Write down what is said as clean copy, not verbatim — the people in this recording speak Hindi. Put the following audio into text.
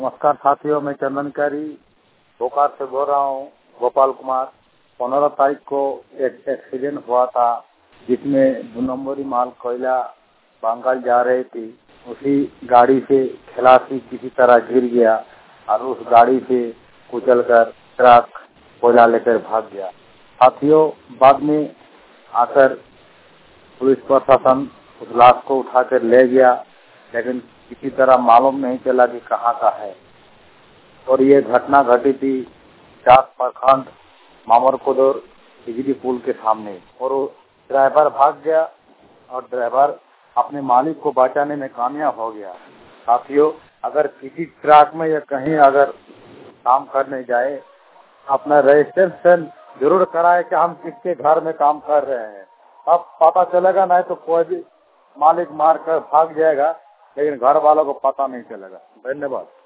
नमस्कार साथियों, मैं चंदनकारी बोकारो से बोल रहा हूँ। गोपाल कुमार। 15 तारीख को एक एक्सीडेंट हुआ था जिसमें 2 नंबरी माल कोयला बंगाल जा रही थी। उसी गाड़ी से खलासी किसी तरह गिर गया और उस गाड़ी से कुचलकर ट्रक कोयला लेकर भाग गया। साथियों, बाद में आकर पुलिस प्रशासन उस लाश को उठाकर ले गया, लेकिन किसी तरह मालूम नहीं चला कि कहाँ का है। और ये घटना घटी थी चाक प्रखंड मामरकोदर बिजली पुल के सामने। और वो ड्राइवर भाग गया और ड्राइवर अपने मालिक को बचाने में कामयाब हो गया। साथियों, अगर किसी ट्रक में या कहीं अगर काम करने जाए, अपना रजिस्ट्रेशन जरूर कराए कि हम किसके घर में काम कर रहे हैं। अब पता चलेगा, नहीं तो कोई भी मालिक मार कर भाग जाएगा, लेकिन घर वालों को पता नहीं चलेगा। धन्यवाद।